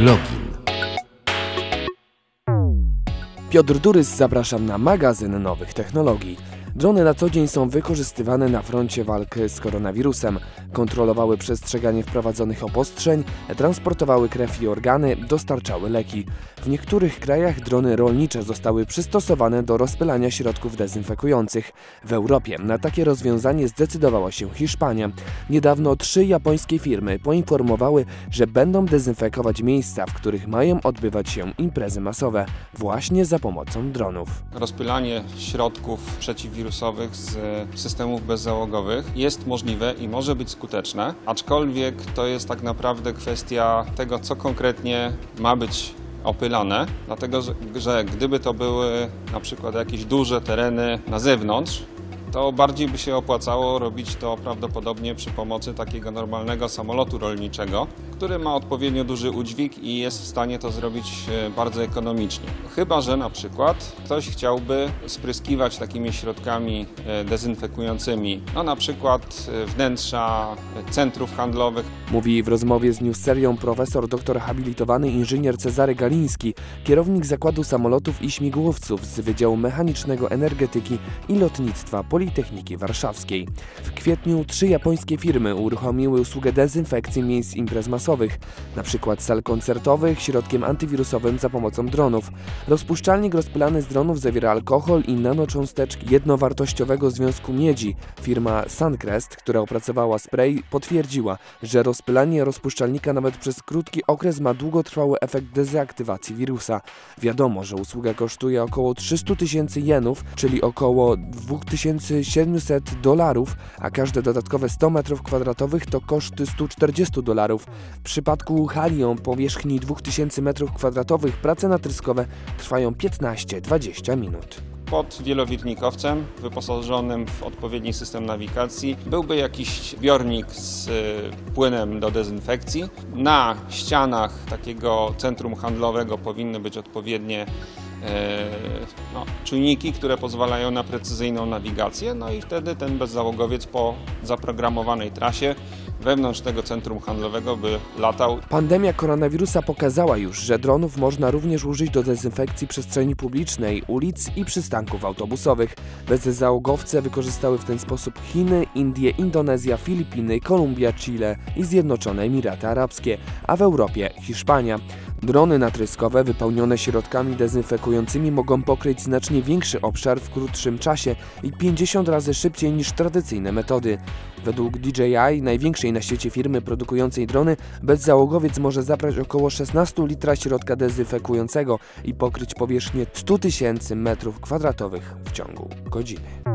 Login. Piotr Durys, zapraszam na magazyn nowych technologii. Drony na co dzień są wykorzystywane na froncie walki z koronawirusem. Kontrolowały przestrzeganie wprowadzonych obostrzeń, transportowały krew i organy, dostarczały leki. W niektórych krajach drony rolnicze zostały przystosowane do rozpylania środków dezynfekujących. W Europie na takie rozwiązanie zdecydowała się Hiszpania. Niedawno 3 japońskie firmy poinformowały, że będą dezynfekować miejsca, w których mają odbywać się imprezy masowe, właśnie za pomocą dronów. Rozpylanie środków przeciwwirusowych z systemów bezzałogowych jest możliwe i może być skuteczne, aczkolwiek to jest tak naprawdę kwestia tego, co konkretnie ma być opylane, dlatego że gdyby to były na przykład jakieś duże tereny na zewnątrz, to bardziej by się opłacało robić to prawdopodobnie przy pomocy takiego normalnego samolotu rolniczego, który ma odpowiednio duży udźwig i jest w stanie to zrobić bardzo ekonomicznie. Chyba że na przykład ktoś chciałby spryskiwać takimi środkami dezynfekującymi, na przykład wnętrza centrów handlowych. Mówi w rozmowie z Newsserią profesor doktor habilitowany inżynier Cezary Galiński, kierownik Zakładu Samolotów i Śmigłowców z Wydziału Mechanicznego Energetyki i Lotnictwa Politechniki Warszawskiej. W kwietniu 3 japońskie firmy uruchomiły usługę dezynfekcji miejsc imprez masowych, np. sal koncertowych, środkiem antywirusowym za pomocą dronów. Rozpuszczalnik rozpylany z dronów zawiera alkohol i nanocząsteczki jednowartościowego związku miedzi. Firma Suncrest, która opracowała spray, potwierdziła, że rozpylanie rozpuszczalnika nawet przez krótki okres ma długotrwały efekt dezaktywacji wirusa. Wiadomo, że usługa kosztuje około 300 tysięcy jenów, czyli około $2700, a każde dodatkowe 100 m2 to koszty $140. W przypadku hali o powierzchni 2000 m2 prace natryskowe trwają 15-20 minut. Pod wielowiertnikowcem wyposażonym w odpowiedni system nawigacji byłby jakiś zbiornik z płynem do dezynfekcji. Na ścianach takiego centrum handlowego powinny być odpowiednie czujniki, które pozwalają na precyzyjną nawigację, i wtedy ten bezzałogowiec po zaprogramowanej trasie wewnątrz tego centrum handlowego by latał. Pandemia koronawirusa pokazała już, że dronów można również użyć do dezynfekcji przestrzeni publicznej, ulic i przystanków autobusowych. Bezzałogowce wykorzystały w ten sposób Chiny, Indie, Indonezja, Filipiny, Kolumbia, Chile i Zjednoczone Emiraty Arabskie, a w Europie Hiszpania. Drony natryskowe wypełnione środkami dezynfekującymi mogą pokryć znacznie większy obszar w krótszym czasie i 50 razy szybciej niż tradycyjne metody. Według DJI, największej na świecie firmy produkującej drony, bezzałogowiec może zabrać około 16 litra środka dezynfekującego i pokryć powierzchnię 100 000 m2 w ciągu godziny.